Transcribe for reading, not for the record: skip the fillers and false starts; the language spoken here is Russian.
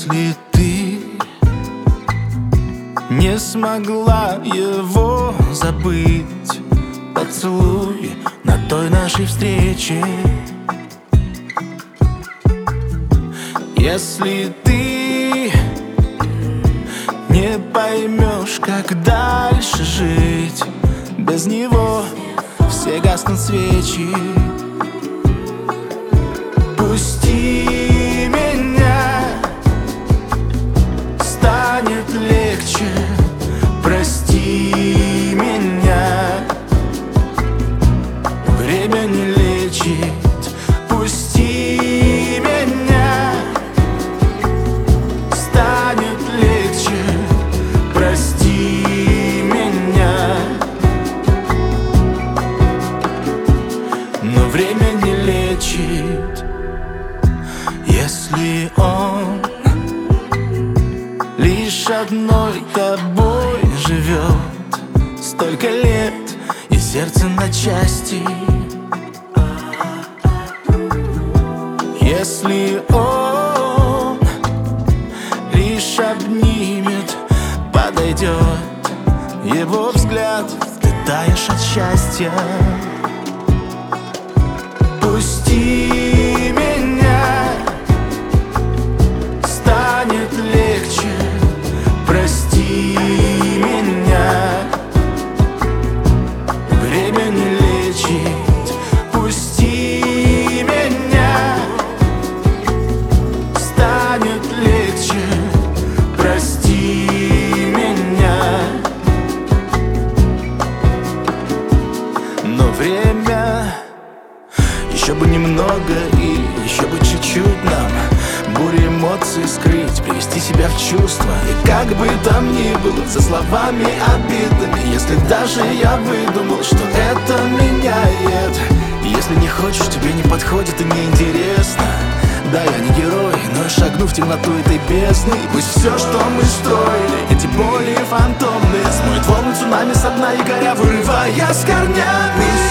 Если ты не смогла его забыть, поцелуй на той нашей встрече. Если ты не поймешь, как дальше жить, без него все гаснут свечи. Пусти меня, станет легче. Прости меня, время не лечит. Пусти меня, станет легче. Прости меня, но время не лечит. Если он лишь одной тобой живет столько лет, и сердце на части. Если он лишь обнимет, подойдет его взгляд, ты таешь от счастья. Пусти меня, станет легче. Прости меня, время не лечит. Пусти меня, станет легче. Прости меня, но время еще бы немного и еще бы чуть-чуть нам бури эмоций скрыть, привести себя в чувство. И как бы там ни было, за словами обидными, если даже я выдумал, что это меняет. И если не хочешь, тебе не подходит и неинтересно, да, я не герой, но я шагну в темноту этой бездны. И пусть все, что мы строили, эти боли фантомные, смоет волны цунами со дна, и горя вырывая с корнями.